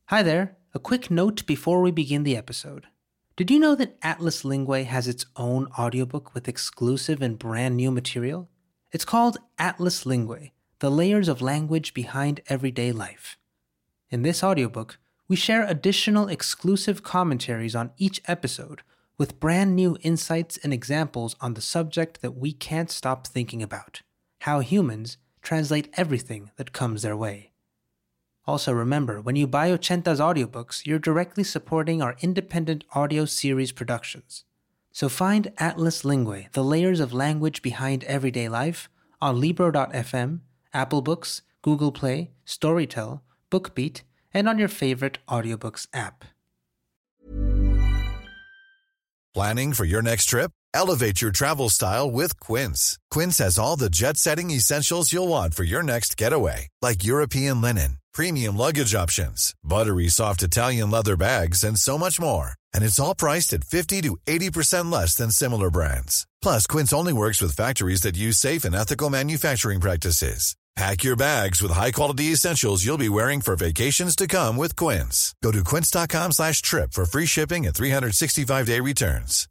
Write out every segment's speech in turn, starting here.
Hi there, a quick note before we begin the episode. Did you know that Atlas Lingua has its own audiobook with exclusive and brand new material? It's called Atlas Lingua, The Layers of Language Behind Everyday Life. In this audiobook, we share additional exclusive commentaries on each episode with brand new insights and examples on the subject that we can't stop thinking about: how humans translate everything that comes their way. Also remember, when you buy Ochenta's audiobooks, you're directly supporting our independent audio series productions. So find Atlas Lingua, The Layers of Language Behind Everyday Life on Libro.fm, Apple Books, Google Play, Storytel, BookBeat, and on your favorite audiobooks app. Planning for your next trip? Elevate your travel style with Quince. Quince has all the jet-setting essentials you'll want for your next getaway, like European linen, premium luggage options, buttery soft Italian leather bags, and so much more. And it's all priced at 50 to 80% less than similar brands. Plus, Quince only works with factories that use safe and ethical manufacturing practices. Pack your bags with high-quality essentials you'll be wearing for vacations to come with Quince. Go to quince.com/trip for free shipping and 365-day returns.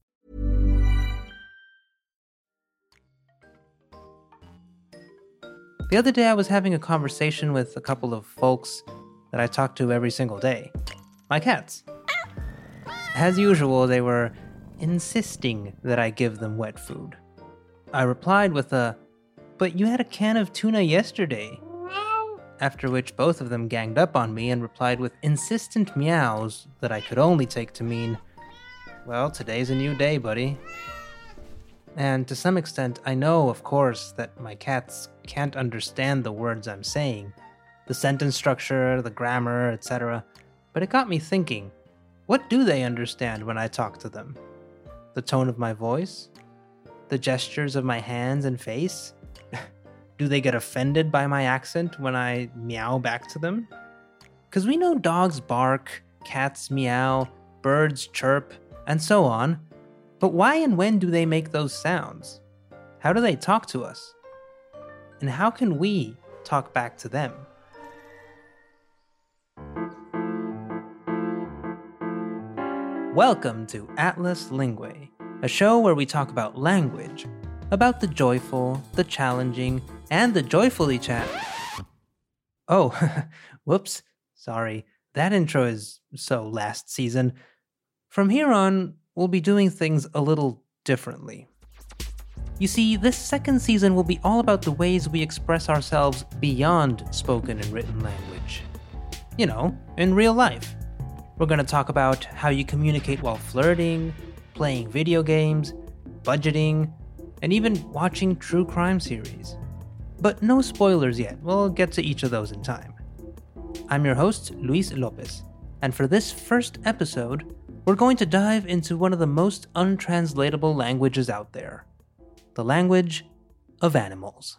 The other day I was having a conversation with a couple of folks that I talk to every single day. My cats. As usual, they were insisting that I give them wet food. I replied with a, "But you had a can of tuna yesterday." After which both of them ganged up on me and replied with insistent meows that I could only take to mean, "Well, today's a new day, buddy." And to some extent, I know, of course, that my cats can't understand the words I'm saying, the sentence structure, the grammar, etc. But it got me thinking, what do they understand when I talk to them? The tone of my voice? The gestures of my hands and face? Do they get offended by my accent when I meow back to them? Because we know dogs bark, cats meow, birds chirp, and so on. But why and when do they make those sounds? How do they talk to us? And how can we talk back to them? Welcome to Atlas Lingua, a show where we talk about language, about the joyful, the challenging, and the joyfully Oh, whoops, sorry, that intro is so last season. From here on, we'll be doing things a little differently. You see, this second season will be all about the ways we express ourselves beyond spoken and written language. You know, in real life. We're going to talk about how you communicate while flirting, playing video games, budgeting, and even watching true crime series. But no spoilers yet, we'll get to each of those in time. I'm your host, Luis Lopez, and for this first episode, we're going to dive into one of the most untranslatable languages out there, the language of animals.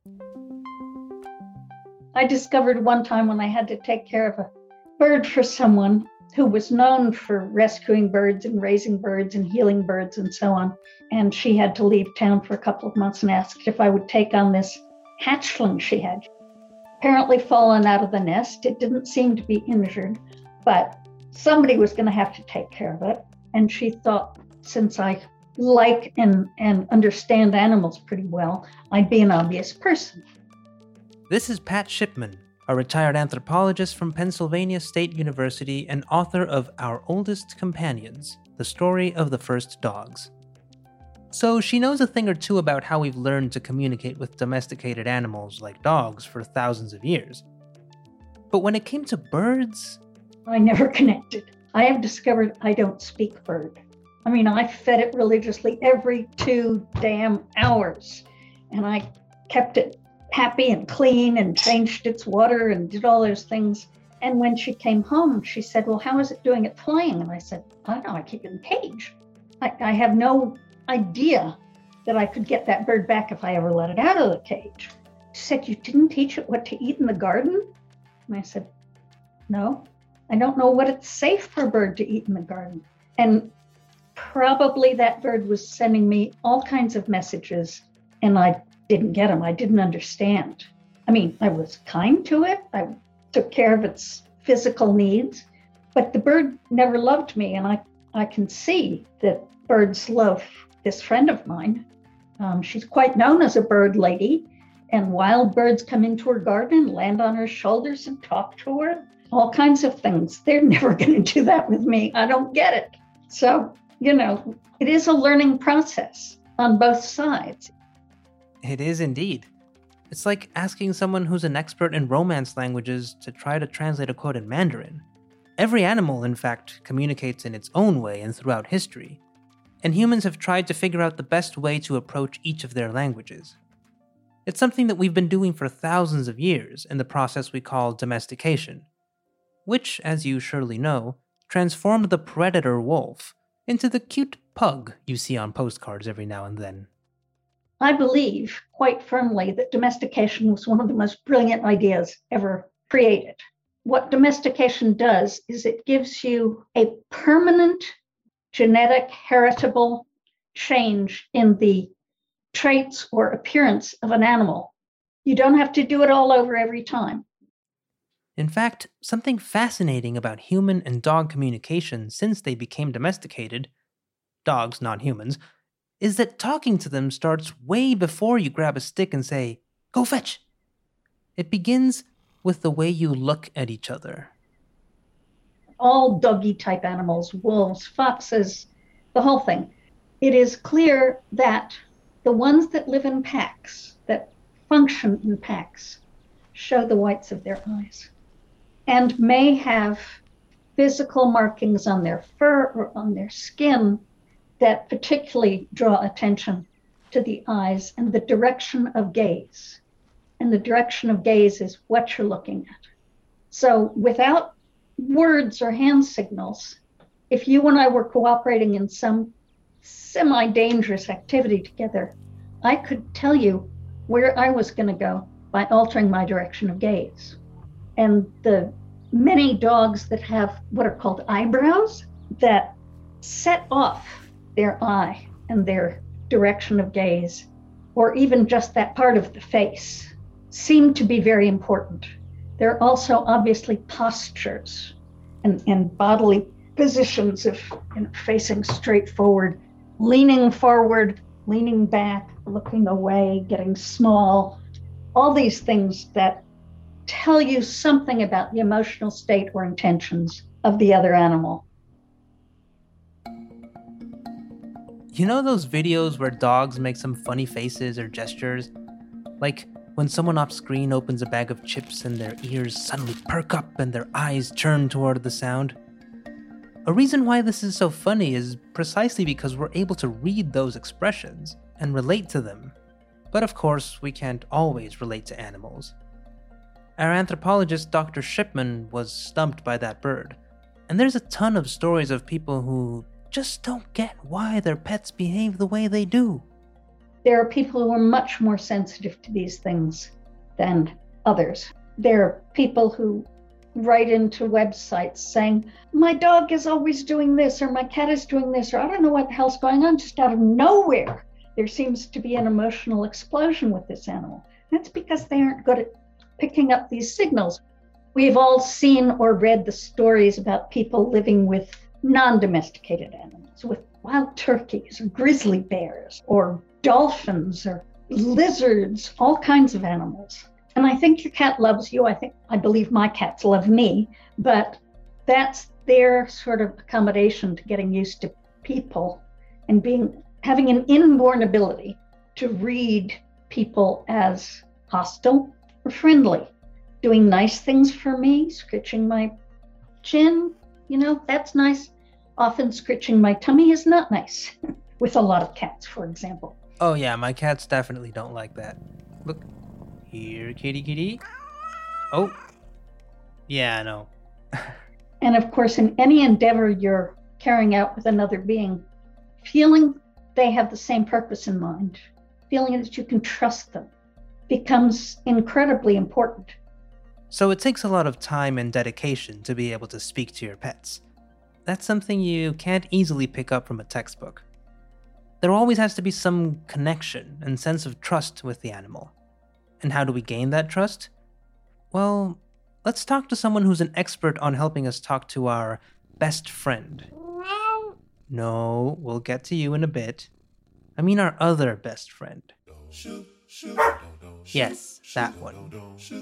I discovered one time when I had to take care of a bird for someone who was known for rescuing birds and raising birds and healing birds and so on. And she had to leave town for a couple of months and asked if I would take on this hatchling she had. Apparently fallen out of the nest. It didn't seem to be injured, but somebody was going to have to take care of it. And she thought, since I like and understand animals pretty well, I'd be an obvious person. This is Pat Shipman, a retired anthropologist from Pennsylvania State University and author of Our Oldest Companions, The Story of the First Dogs. So she knows a thing or two about how we've learned to communicate with domesticated animals like dogs for thousands of years. But when it came to birds, I never connected. I have discovered I don't speak bird. I mean, I fed it religiously every 2 damn hours. And I kept it happy and clean and changed its water and did all those things. And when she came home, she said, "Well, how is it doing at flying?" And I said, "I don't know, I keep it in a cage." I have no idea that I could get that bird back if I ever let it out of the cage. She said, "You didn't teach it what to eat in the garden?" And I said, "No. I don't know what it's safe for a bird to eat in the garden." And probably that bird was sending me all kinds of messages and I didn't get them. I didn't understand. I mean, I was kind to it. I took care of its physical needs, but the bird never loved me. And I can see that birds love this friend of mine. She's quite known as a bird lady, and wild birds come into her garden and land on her shoulders and talk to her, all kinds of things. They're never going to do that with me. I don't get it. So, it is a learning process on both sides. It is indeed. It's like asking someone who's an expert in Romance languages to try to translate a quote in Mandarin. Every animal, in fact, communicates in its own way and throughout history, and humans have tried to figure out the best way to approach each of their languages. It's something that we've been doing for thousands of years in the process we call domestication, which, as you surely know, transformed the predator wolf into the cute pug you see on postcards every now and then. I believe quite firmly that domestication was one of the most brilliant ideas ever created. What domestication does is it gives you a permanent genetic heritable change in the traits or appearance of an animal. You don't have to do it all over every time. In fact, something fascinating about human and dog communication since they became domesticated, dogs, not humans, is that talking to them starts way before you grab a stick and say, "Go fetch." It begins with the way you look at each other. All doggy type animals, wolves, foxes, the whole thing. It is clear that the ones that live in packs, that function in packs, show the whites of their eyes and may have physical markings on their fur or on their skin that particularly draw attention to the eyes and the direction of gaze. And the direction of gaze is what you're looking at. So without words or hand signals, if you and I were cooperating in some semi-dangerous activity together, I could tell you where I was going to go by altering my direction of gaze. And the many dogs that have what are called eyebrows that set off their eye and their direction of gaze, or even just that part of the face, seem to be very important. There are also obviously postures and bodily positions of facing straight forward, leaning forward, leaning back, looking away, getting small, all these things that tell you something about the emotional state or intentions of the other animal. You know those videos where dogs make some funny faces or gestures? Like when someone off screen opens a bag of chips and their ears suddenly perk up and their eyes turn toward the sound? A reason why this is so funny is precisely because we're able to read those expressions and relate to them. But of course, we can't always relate to animals. Our anthropologist Dr. Shipman was stumped by that bird, and there's a ton of stories of people who just don't get why their pets behave the way they do. There are people who are much more sensitive to these things than others. There are people who write into websites saying, my dog is always doing this, or my cat is doing this, or I don't know what the hell's going on, just out of nowhere. There seems to be an emotional explosion with this animal. That's because they aren't good at picking up these signals. We've all seen or read the stories about people living with non-domesticated animals, with wild turkeys, or grizzly bears, or dolphins, or lizards, all kinds of animals. And I think your cat loves you. I believe my cats love me, but that's their sort of accommodation to getting used to people and having an inborn ability to read people as hostile or friendly, doing nice things for me, scratching my chin, that's nice. Often scratching my tummy is not nice, with a lot of cats, for example. Oh yeah, my cats definitely don't like that. Look, here, kitty kitty. Oh, yeah, I know. And of course, in any endeavor you're carrying out with another being, feeling they have the same purpose in mind, feeling that you can trust them, becomes incredibly important. So it takes a lot of time and dedication to be able to speak to your pets. That's something you can't easily pick up from a textbook. There always has to be some connection and sense of trust with the animal. And how do we gain that trust? Well, let's talk to someone who's an expert on helping us talk to our best friend. No, we'll get to you in a bit. I mean our other best friend. Yes, that one.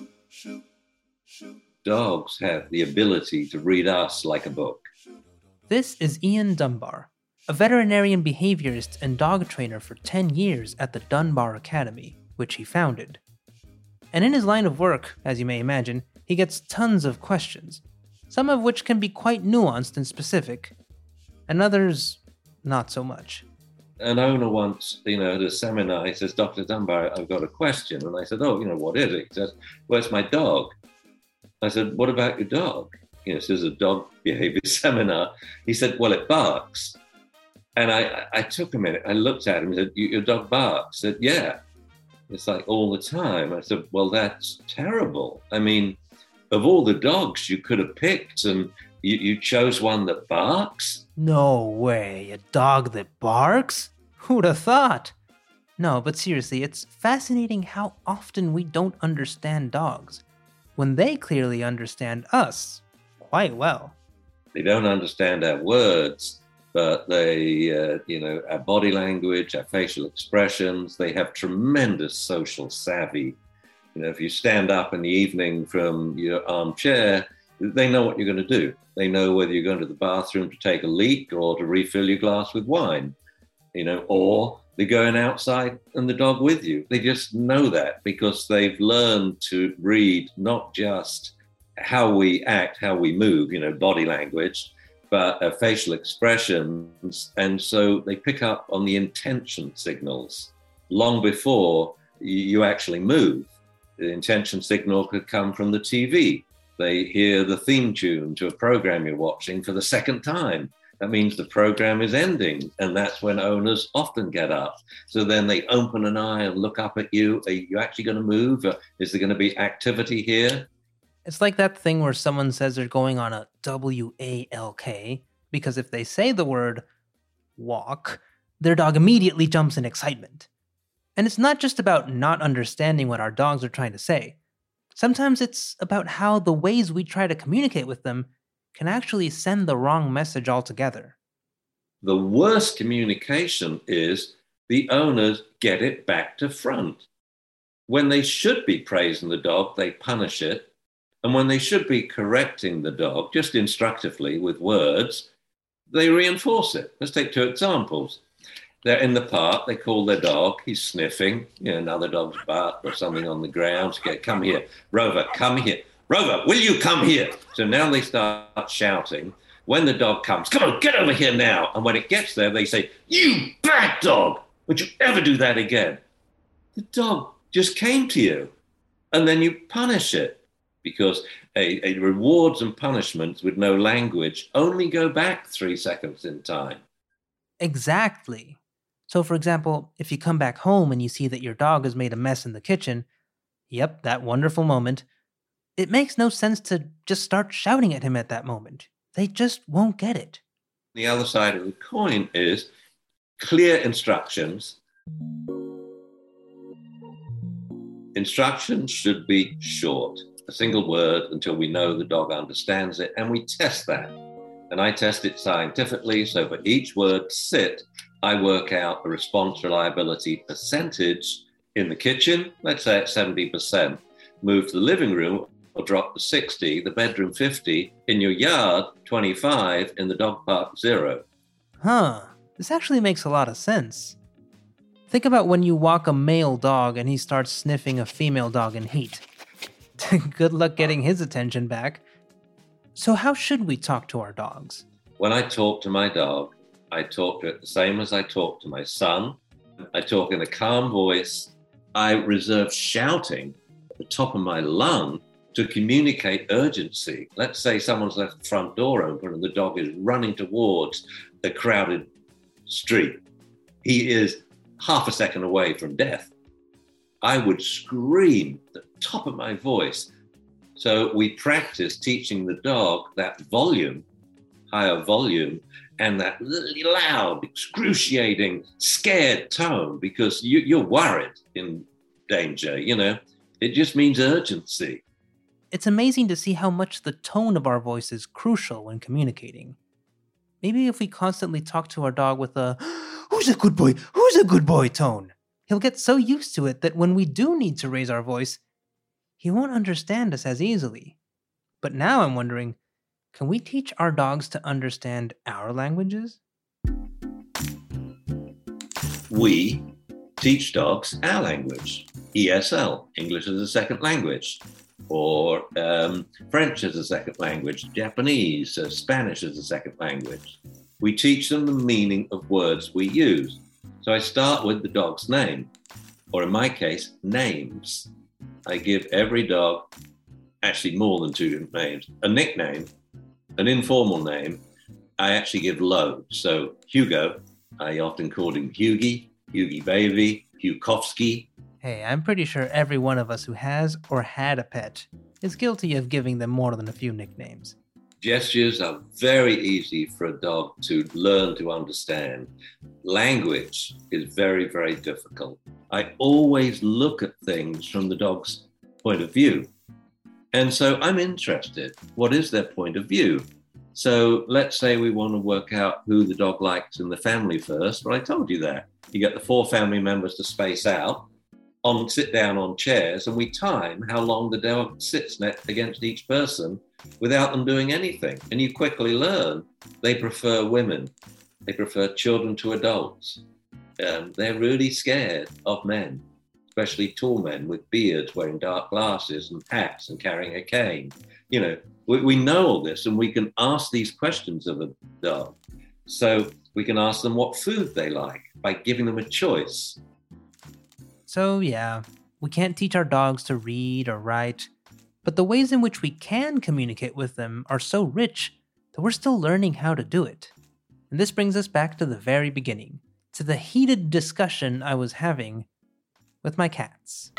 Dogs have the ability to read us like a book. This is Ian Dunbar, a veterinarian behaviorist and dog trainer for 10 years at the Dunbar Academy, which he founded. And in his line of work, as you may imagine, he gets tons of questions, some of which can be quite nuanced and specific, and others not so much. An owner once, at a seminar, he says, Dr. Dunbar, I've got a question. And I said, what is it? He says, well, it's my dog. I said, what about your dog? This is a dog behavior seminar. He said, well, it barks. And I took a minute. I looked at him and said, your dog barks? I said, yeah. It's like all the time. I said, well, that's terrible. I mean, of all the dogs you could have picked, and you chose one that barks? No way, a dog that barks? Who'd have thought? No, but seriously, it's fascinating how often we don't understand dogs, when they clearly understand us quite well. They don't understand our words, but they, our body language, our facial expressions, they have tremendous social savvy. If you stand up in the evening from your armchair, they know what you're going to do. They know whether you're going to the bathroom to take a leak or to refill your glass with wine, or they're going outside and the dog with you. They just know that because they've learned to read not just how we act, how we move, body language, but facial expressions. And so they pick up on the intention signals long before you actually move. The intention signal could come from the TV. They hear the theme tune to a program you're watching for the second time. That means the program is ending, and that's when owners often get up. So then they open an eye and look up at you. Are you actually going to move? Is there going to be activity here? It's like that thing where someone says they're going on a WALK, because if they say the word walk, their dog immediately jumps in excitement. And it's not just about not understanding what our dogs are trying to say. Sometimes it's about how the ways we try to communicate with them can actually send the wrong message altogether. The worst communication is the owners get it back to front. When they should be praising the dog, they punish it. And when they should be correcting the dog, just instructively with words, they reinforce it. Let's take two examples. They're in the park, they call their dog, he's sniffing, another dog's barked or something on the ground. So, come here, Rover, come here. Rover, will you come here? So now they start shouting. When the dog comes, come on, get over here now. And when it gets there, they say, you bad dog, would you ever do that again? The dog just came to you. And then you punish it because a rewards and punishments with no language only go back 3 seconds in time. Exactly. So, for example, if you come back home and you see that your dog has made a mess in the kitchen, yep, that wonderful moment, it makes no sense to just start shouting at him at that moment. They just won't get it. The other side of the coin is clear instructions. Instructions should be short, a single word until we know the dog understands it, and we test that. And I test it scientifically, so for each word, sit, I work out the response reliability percentage in the kitchen, let's say it's 70%. Move to the living room, or drop to 60, the bedroom 50, in your yard 25, in the dog park 0. Huh, this actually makes a lot of sense. Think about when you walk a male dog and he starts sniffing a female dog in heat. Good luck getting his attention back. So how should we talk to our dogs? When I talk to my dog, I talk to it the same as I talk to my son. I talk in a calm voice. I reserve shouting at the top of my lung to communicate urgency. Let's say someone's left the front door open and the dog is running towards a crowded street. He is half a second away from death. I would scream at the top of my voice. So we practice teaching the dog that volume, higher volume, and that loud, excruciating, scared tone, because you're worried in danger, It just means urgency. it's amazing to see how much the tone of our voice is crucial when communicating. Maybe if we constantly talk to our dog with a, "Who's a good boy? Who's a good boy?" tone, he'll get so used to it that when we do need to raise our voice, he won't understand us as easily. But now I'm wondering, can we teach our dogs to understand our languages? We teach dogs our language, ESL, English as a second language, or French as a second language, Japanese, Spanish as a second language. We teach them the meaning of words we use. So I start with the dog's name, or in my case, names. I give every dog, actually more than 2 different names, a nickname, an informal name. I actually give loads. So Hugo, I often called him Hugie, Hugie baby, Hukovsky. Hey, I'm pretty sure every one of us who has or had a pet is guilty of giving them more than a few nicknames. Gestures are very easy for a dog to learn to understand. Language is very, very difficult. I always look at things from the dog's point of view. And so I'm interested. What is their point of view? So let's say we want to work out who the dog likes in the family first. Well, I told you that. You get the 4 family members to space out, sit down on chairs, and we time how long the dog sits against each person without them doing anything. And you quickly learn they prefer women. They prefer children to adults. They're really scared of men, especially tall men with beards, wearing dark glasses and hats and carrying a cane. You know, we know all this, and we can ask these questions of a dog. So we can ask them what food they like by giving them a choice. So yeah, we can't teach our dogs to read or write, but the ways in which we can communicate with them are so rich that we're still learning how to do it. And this brings us back to the very beginning, to the heated discussion I was having with my cats.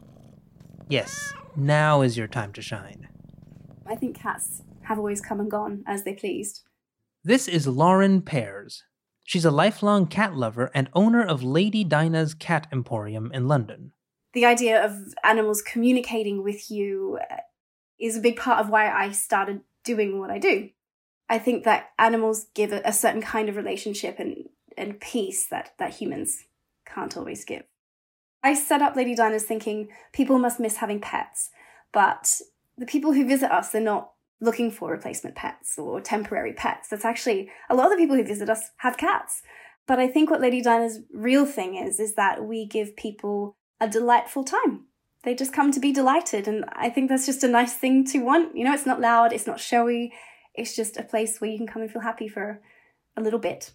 Yes, now is your time to shine. I think cats have always come and gone as they pleased. This is Lauren Pears. She's a lifelong cat lover and owner of Lady Dinah's Cat Emporium in London. The idea of animals communicating with you is a big part of why I started doing what I do. I think that animals give a certain kind of relationship and peace that humans can't always give. I set up Lady Dinah's thinking people must miss having pets, but the people who visit us, they're not looking for replacement pets or temporary pets. That's actually, a lot of the people who visit us have cats. But I think what Lady Dinah's real thing is that we give people a delightful time. They just come to be delighted. And I think that's just a nice thing to want. You know, it's not loud, it's not showy. It's just a place where you can come and feel happy for a little bit.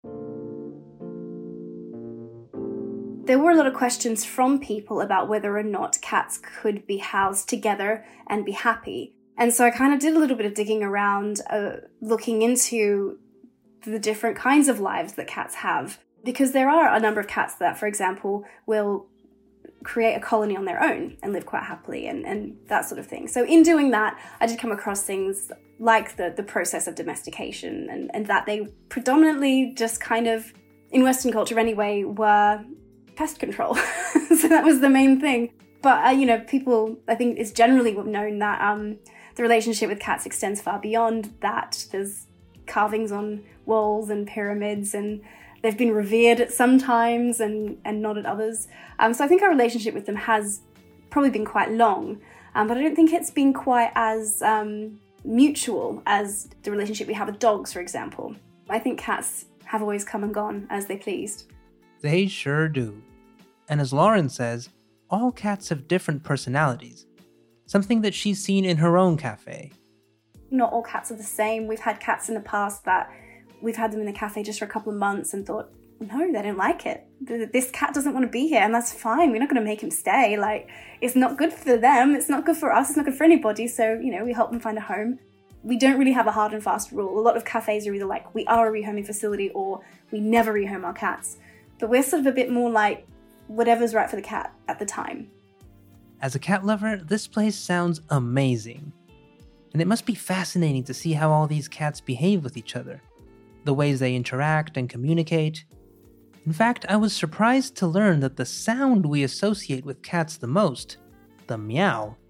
There were a lot of questions from people about whether or not cats could be housed together and be happy. And so I kind of did a little bit of digging around, looking into the different kinds of lives that cats have. Because there are a number of cats that, for example, will create a colony on their own and live quite happily and that sort of thing. So in doing that, I did come across things like the process of domestication and that they predominantly just kind of, in Western culture anyway, were pest control. So that was the main thing. But, people, I think it's generally known that the relationship with cats extends far beyond that. There's carvings on walls and pyramids, and they've been revered at some times and not at others. So I think our relationship with them has probably been quite long, but I don't think it's been quite as mutual as the relationship we have with dogs, for example. I think cats have always come and gone as they pleased. They sure do. And as Lauren says, all cats have different personalities, something that she's seen in her own cafe. Not all cats are the same. We've had cats in the past that we've had them in the cafe just for a couple of months and thought, no, they don't like it. This cat doesn't want to be here, and that's fine. We're not going to make him stay. It's not good for them. It's not good for us. It's not good for anybody. So, we help them find a home. We don't really have a hard and fast rule. A lot of cafes are either like, we are a rehoming facility, or we never rehome our cats. But we're sort of a bit more like, whatever's right for the cat at the time. As a cat lover, this place sounds amazing. And it must be fascinating to see how all these cats behave with each other, the ways they interact and communicate. In fact, I was surprised to learn that the sound we associate with cats the most, the meow,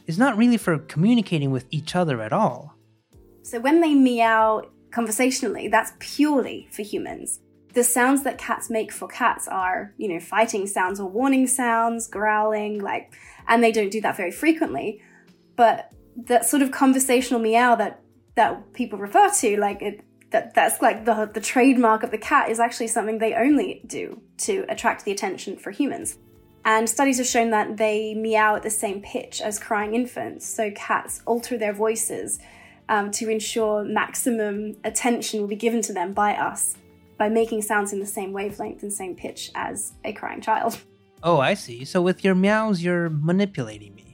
is not really for communicating with each other at all. So when they meow conversationally, that's purely for humans. The sounds that cats make for cats are, fighting sounds or warning sounds, growling, and they don't do that very frequently. But that sort of conversational meow that people refer to, that's like the trademark of the cat, is actually something they only do to attract the attention for humans. And studies have shown that they meow at the same pitch as crying infants. So cats alter their voices to ensure maximum attention will be given to them by us, by making sounds in the same wavelength and same pitch as a crying child. Oh, I see. So with your meows, you're manipulating me.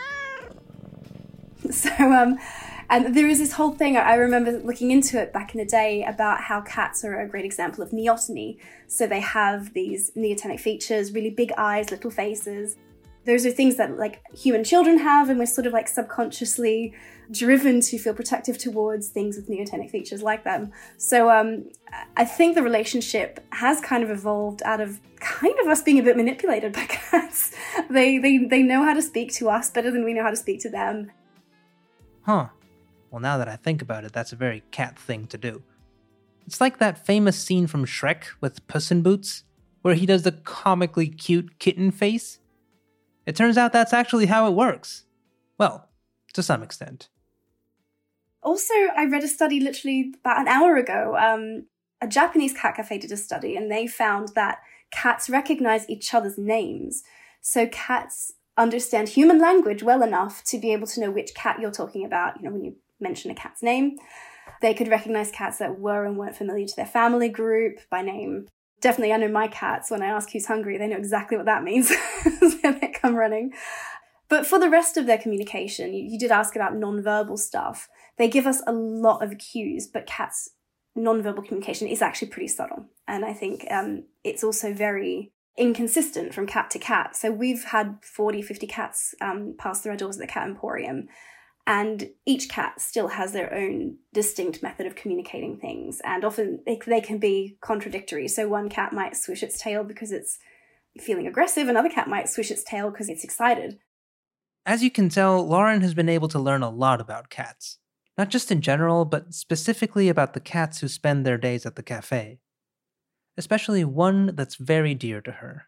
So, and there is this whole thing, I remember looking into it back in the day, about how cats are a great example of neoteny. So they have these neotenic features, really big eyes, little faces. Those are things that human children have, and we're sort of subconsciously driven to feel protective towards things with neotenic features like them. So I think the relationship has kind of evolved out of kind of us being a bit manipulated by cats. They know how to speak to us better than we know how to speak to them. Huh. Well, now that I think about it, that's a very cat thing to do. It's like that famous scene from Shrek with Puss in Boots, where he does the comically cute kitten face. It turns out that's actually how it works. Well, to some extent. Also, I read a study literally about an hour ago. A Japanese cat cafe did a study, and they found that cats recognize each other's names. So cats understand human language well enough to be able to know which cat you're talking about. When you mention a cat's name, they could recognize cats that were and weren't familiar to their family group by name. Definitely, I know my cats, when I ask who's hungry, they know exactly what that means. So they come running. But for the rest of their communication, you did ask about non-verbal stuff. They give us a lot of cues, but cats' non-verbal communication is actually pretty subtle. And I think it's also very inconsistent from cat to cat. So we've had 40, 50 cats pass through our doors at the Cat Emporium, and each cat still has their own distinct method of communicating things, and often they can be contradictory. So one cat might swish its tail because it's feeling aggressive, another cat might swish its tail because it's excited. As you can tell, Lauren has been able to learn a lot about cats. Not just in general, but specifically about the cats who spend their days at the cafe. Especially one that's very dear to her.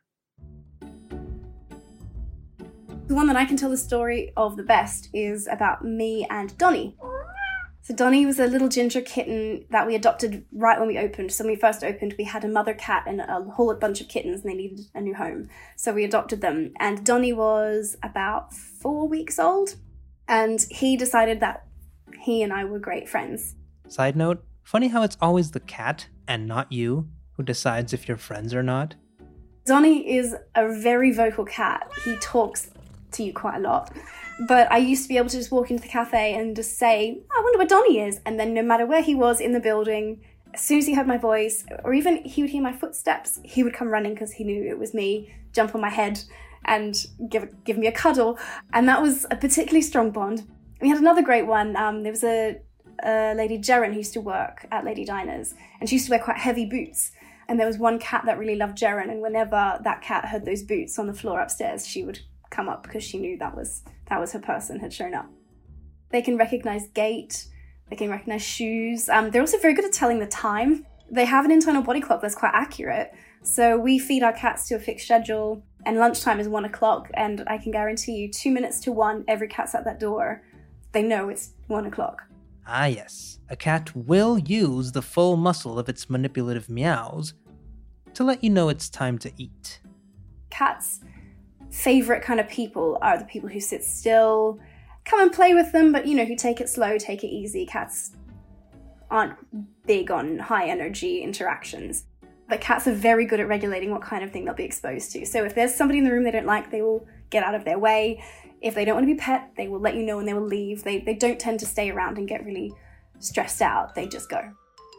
The one that I can tell the story of the best is about me and Donnie. So Donnie was a little ginger kitten that we adopted right when we opened. So when we first opened, we had a mother cat and a whole bunch of kittens, and they needed a new home. So we adopted them. And Donnie was about 4 weeks old, and he decided that he and I were great friends. Side note, funny how it's always the cat, and not you, who decides if you're friends or not. Donnie is a very vocal cat. He talks to you quite a lot. But I used to be able to just walk into the cafe and just say, I wonder where Donnie is. And then no matter where he was in the building, as soon as he heard my voice, or even he would hear my footsteps, he would come running because he knew it was me, jump on my head and give me a cuddle. And that was a particularly strong bond. We had another great one. There was a lady, Jaren, who used to work at Lady Diners, and she used to wear quite heavy boots. And there was one cat that really loved Jaren, and whenever that cat heard those boots on the floor upstairs, she would come up because she knew that was her person had shown up. They can recognize gait, they can recognize shoes. They're also very good at telling the time. They have an internal body clock that's quite accurate. So we feed our cats to a fixed schedule, and lunchtime is 1 o'clock, and I can guarantee you 2 minutes to 1, every cat's at that door. They know it's 1 o'clock. Ah yes, a cat will use the full muscle of its manipulative meows to let you know it's time to eat. Cats' favorite kind of people are the people who sit still, come and play with them, but who take it slow, take it easy. Cats aren't big on high energy interactions. But cats are very good at regulating what kind of thing they'll be exposed to. So if there's somebody in the room they don't like, they will get out of their way. If they don't want to be pet, they will let you know and they will leave. They don't tend to stay around and get really stressed out. They just go.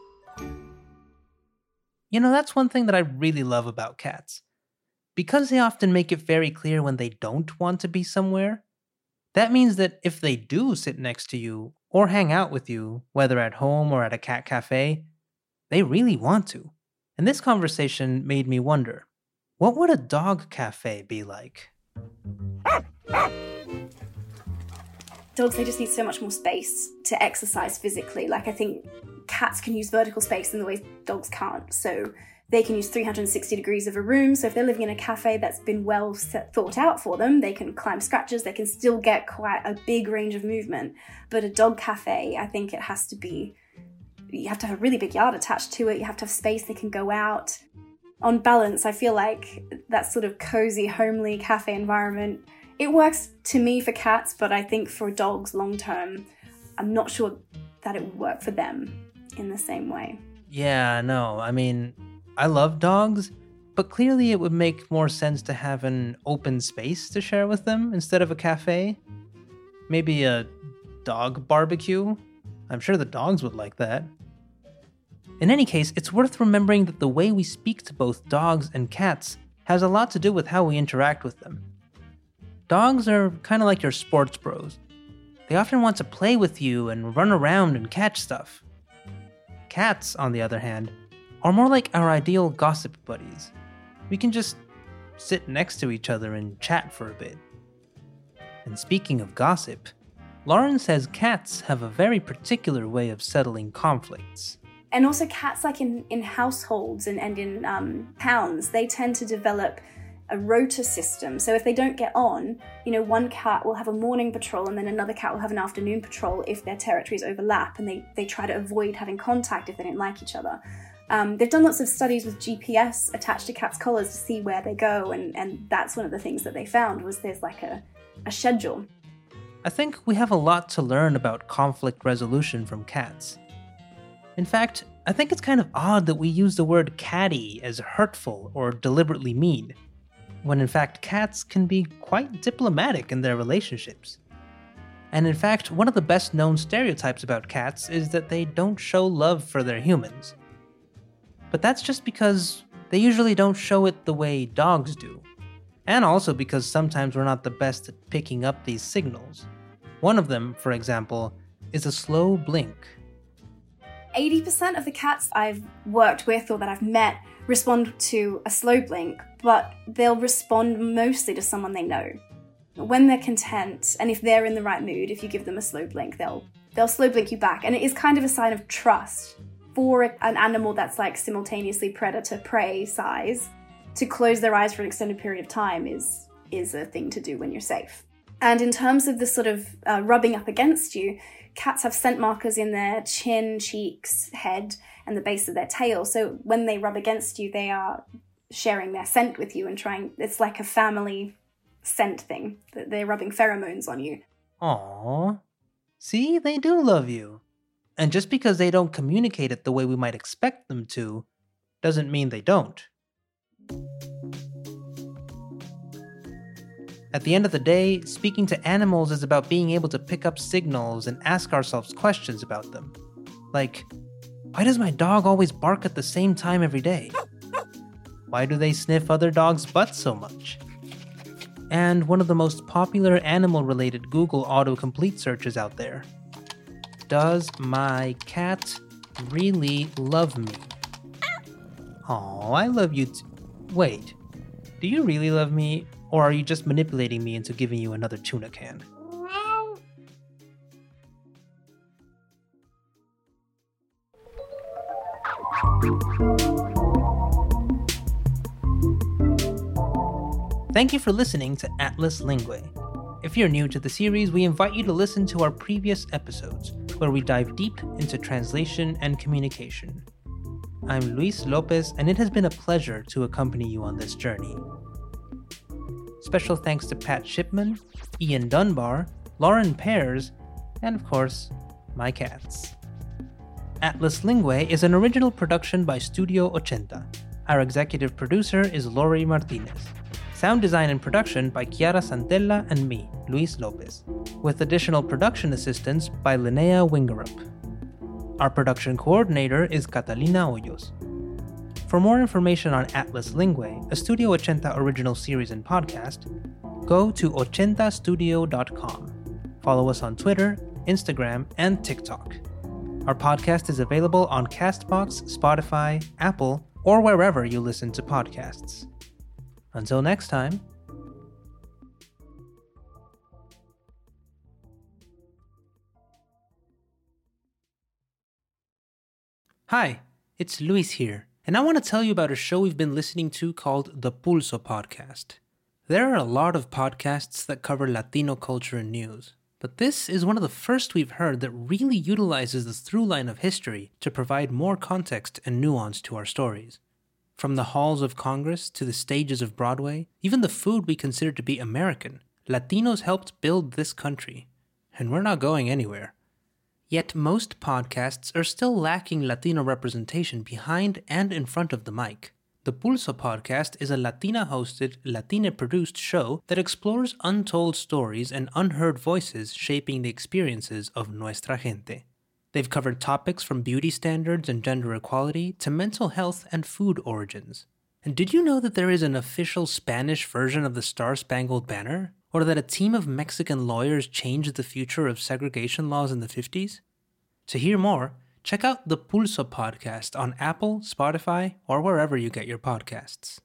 That's one thing that I really love about cats. Because they often make it very clear when they don't want to be somewhere, that means that if they do sit next to you or hang out with you, whether at home or at a cat cafe, they really want to. And this conversation made me wonder, what would a dog cafe be like? dogs, they just need so much more space to exercise physically. Like, I think cats can use vertical space in the ways dogs can't. So they can use 360 degrees of a room. So if they're living in a cafe that's been thought out for them, they can climb scratches, they can still get quite a big range of movement. But a dog cafe, I think it has to be, you have to have a really big yard attached to it, you have to have space they can go out. On balance, I feel like that sort of cozy, homely cafe environment, it works to me for cats, but I think for dogs long term, I'm not sure that it would work for them in the same way. Yeah, no, I mean, I love dogs, but clearly it would make more sense to have an open space to share with them instead of a cafe. Maybe a dog barbecue? I'm sure the dogs would like that. In any case, it's worth remembering that the way we speak to both dogs and cats has a lot to do with how we interact with them. Dogs are kind of like your sports bros. They often want to play with you and run around and catch stuff. Cats, on the other hand, are more like our ideal gossip buddies. We can just sit next to each other and chat for a bit. And speaking of gossip, Lauren says cats have a very particular way of settling conflicts. And also cats, like in households and in towns, they tend to develop a rota system. So if they don't get on, one cat will have a morning patrol and then another cat will have an afternoon patrol if their territories overlap, and they try to avoid having contact if they don't like each other. They've done lots of studies with GPS attached to cats' collars to see where they go, and that's one of the things that they found was there's like a schedule. I think we have a lot to learn about conflict resolution from cats. In fact, I think it's kind of odd that we use the word catty as hurtful or deliberately mean, when in fact cats can be quite diplomatic in their relationships. And in fact, one of the best known stereotypes about cats is that they don't show love for their humans. But that's just because they usually don't show it the way dogs do. And also because sometimes we're not the best at picking up these signals. One of them, for example, is a slow blink. 80% of the cats I've worked with or that I've met respond to a slow blink, but they'll respond mostly to someone they know. When they're content, and if they're in the right mood, if you give them a slow blink, they'll slow blink you back. And it is kind of a sign of trust for an animal that's like simultaneously predator-prey size. To close their eyes for an extended period of time is a thing to do when you're safe. And in terms of the sort of rubbing up against you, cats have scent markers in their chin, cheeks, head, and the base of their tail. So when they rub against you, they are sharing their scent with you and it's like a family scent thing. They're rubbing pheromones on you. Aww. See, they do love you. And just because they don't communicate it the way we might expect them to, doesn't mean they don't. At the end of the day, speaking to animals is about being able to pick up signals and ask ourselves questions about them. Like, why does my dog always bark at the same time every day? Why do they sniff other dogs' butts so much? And one of the most popular animal-related Google autocomplete searches out there. Does my cat really love me? Aw, I love you too. Wait, do you really love me? Or are you just manipulating me into giving you another tuna can? Thank you for listening to Atlas Lingue. If you're new to the series, we invite you to listen to our previous episodes, where we dive deep into translation and communication. I'm Luis Lopez, and it has been a pleasure to accompany you on this journey. Special thanks to Pat Shipman, Ian Dunbar, Lauren Pears, and of course, my cats. Atlas Lingue is an original production by Studio 80. Our executive producer is Lori Martinez. Sound design and production by Chiara Santella and me, Luis Lopez, with additional production assistance by Linnea Wingerup. Our production coordinator is Catalina Hoyos. For more information on Atlas Lingue, a Studio 80 original series and podcast, go to 80studio.com. Follow us on Twitter, Instagram, and TikTok. Our podcast is available on CastBox, Spotify, Apple, or wherever you listen to podcasts. Until next time. Hi, it's Luis here, and I want to tell you about a show we've been listening to called the Pulso Podcast. There are a lot of podcasts that cover Latino culture and news, but this is one of the first we've heard that really utilizes the through line of history to provide more context and nuance to our stories. From the halls of Congress to the stages of Broadway, even the food we consider to be American, Latinos helped build this country, and we're not going anywhere. Yet most podcasts are still lacking Latino representation behind and in front of the mic. The Pulso Podcast is a Latina-hosted, Latina-produced show that explores untold stories and unheard voices shaping the experiences of nuestra gente. They've covered topics from beauty standards and gender equality to mental health and food origins. And did you know that there is an official Spanish version of the Star-Spangled Banner? Or that a team of Mexican lawyers changed the future of segregation laws in the 50s? To hear more, check out the Pulso Podcast on Apple, Spotify, or wherever you get your podcasts.